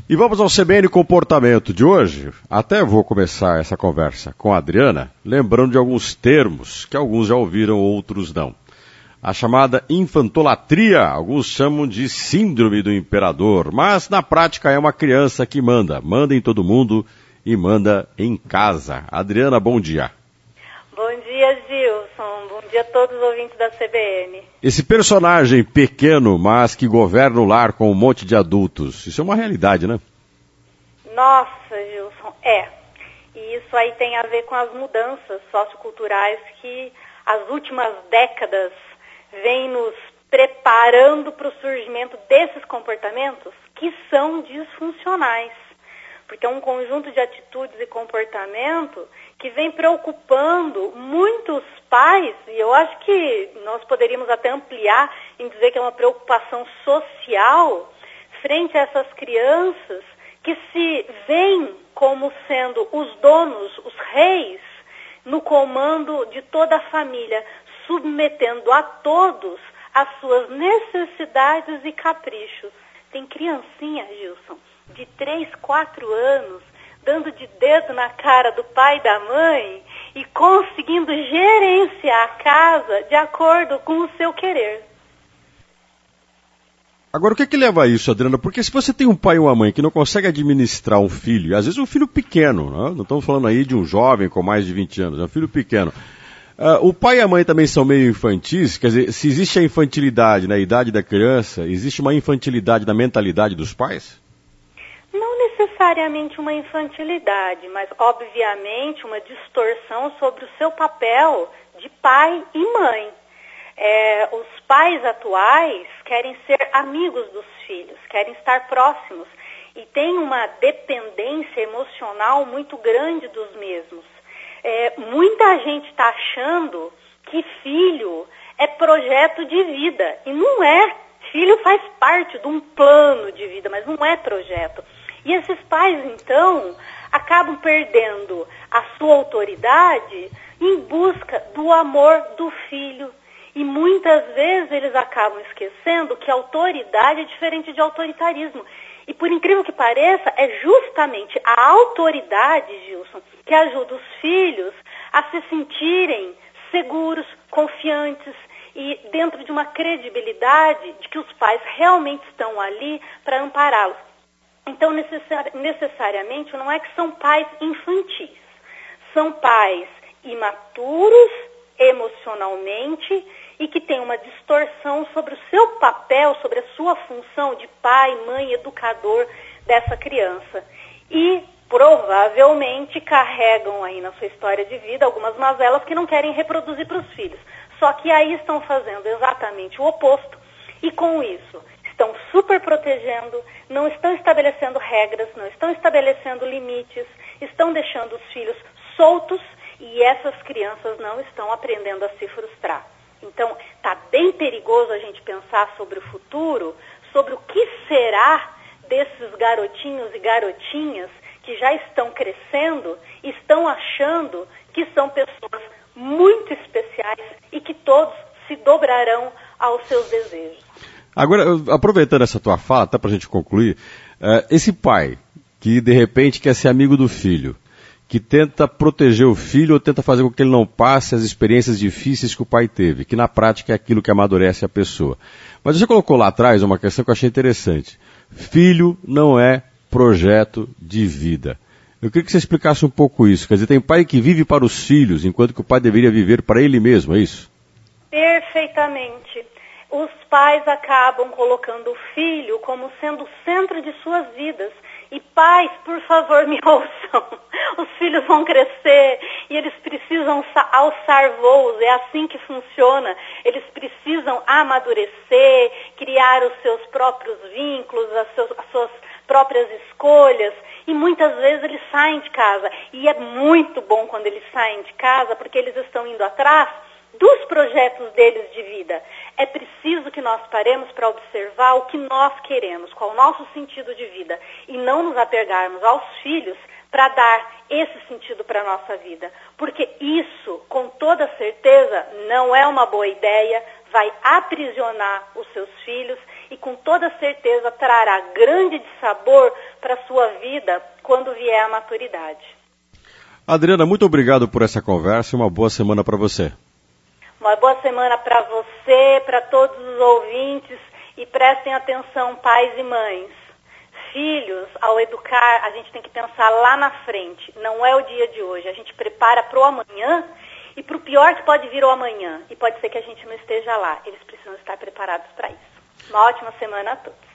E vamos ao CBN Comportamento de hoje. Até vou começar essa conversa com a Adriana, lembrando de alguns termos que alguns já ouviram, outros não. A chamada infantolatria, alguns chamam de síndrome do imperador, mas na prática é uma criança que manda em todo mundo e manda em casa. Adriana, bom dia. Bom dia, Gilson. Bom dia a todos os ouvintes da CBN. Esse personagem pequeno, mas que governa o lar com um monte de adultos, isso é uma realidade, né? Nossa, Gilson, é. E isso aí tem a ver com as mudanças socioculturais que as últimas décadas vêm nos preparando para o surgimento desses comportamentos que são disfuncionais. Porque é um conjunto de atitudes e comportamento que vem preocupando muitos pais, e eu acho que nós poderíamos até ampliar em dizer que é uma preocupação social frente a essas crianças que se veem como sendo os donos, os reis, no comando de toda a família, submetendo a todos as suas necessidades e caprichos. Tem criancinha, Gilson, de 3, 4 anos, dando de dedo na cara do pai e da mãe e conseguindo gerenciar a casa de acordo com o seu querer. Agora, o que leva a isso, Adriana? Porque se você tem um pai e uma mãe que não consegue administrar um filho, às vezes um filho pequeno, não estamos falando aí de um jovem com mais de 20 anos, é um filho pequeno. O pai e a mãe também são meio infantis, quer dizer, se existe a infantilidade na idade da criança, existe uma infantilidade na mentalidade dos pais? Não necessariamente uma infantilidade, mas obviamente uma distorção sobre o seu papel de pai e mãe. Os pais atuais querem ser amigos dos filhos, querem estar próximos e têm uma dependência emocional muito grande dos mesmos. Muita gente está achando que filho é projeto de vida, e não é. Filho faz parte de um plano de vida, mas não é projeto. E esses pais, então, acabam perdendo a sua autoridade em busca do amor do filho. E muitas vezes eles acabam esquecendo que autoridade é diferente de autoritarismo. E por incrível que pareça, é justamente a autoridade, Gilson, que ajuda os filhos a se sentirem seguros, confiantes e dentro de uma credibilidade de que os pais realmente estão ali para ampará-los. Então, necessariamente, não é que são pais infantis. São pais imaturos emocionalmente e que têm uma distorção sobre o seu papel, sobre a sua função de pai, mãe, educador dessa criança. E provavelmente carregam aí na sua história de vida algumas mazelas que não querem reproduzir para os filhos. Só que aí estão fazendo exatamente o oposto e com isso estão super protegendo, não estão estabelecendo regras, não estão estabelecendo limites, estão deixando os filhos soltos e essas crianças não estão aprendendo a se frustrar. Então, está bem perigoso a gente pensar sobre o futuro, sobre o que será desses garotinhos e garotinhas que já estão crescendo e estão achando que são pessoas muito especiais e que todos se dobrarão aos seus desejos. Agora, aproveitando essa tua fala, até para a gente concluir, esse pai que de repente quer ser amigo do filho, que tenta proteger o filho ou tenta fazer com que ele não passe as experiências difíceis que o pai teve, que na prática é aquilo que amadurece a pessoa. Mas você colocou lá atrás uma questão que eu achei interessante. Filho não é projeto de vida. Eu queria que você explicasse um pouco isso. Quer dizer, tem pai que vive para os filhos, enquanto que o pai deveria viver para ele mesmo, é isso? Perfeitamente. Os pais acabam colocando o filho como sendo o centro de suas vidas. E pais, por favor, me ouçam. Os filhos vão crescer e eles precisam alçar voos. É assim que funciona. Eles precisam amadurecer, criar os seus próprios vínculos, as suas próprias escolhas. E muitas vezes eles saem de casa. E é muito bom quando eles saem de casa, porque eles estão indo atrás dos projetos deles de vida. É preciso que nós paremos para observar o que nós queremos, qual o nosso sentido de vida, e não nos apegarmos aos filhos para dar esse sentido para a nossa vida. Porque isso, com toda certeza, não é uma boa ideia, vai aprisionar os seus filhos e com toda certeza trará grande sabor para a sua vida quando vier a maturidade. Adriana, muito obrigado por essa conversa e uma boa semana para você. Uma boa semana para você, para todos os ouvintes, e prestem atenção, pais e mães. Filhos, ao educar, a gente tem que pensar lá na frente, não é o dia de hoje. A gente prepara para o amanhã e para o pior que pode vir o amanhã. E pode ser que a gente não esteja lá. Eles precisam estar preparados para isso. Uma ótima semana a todos.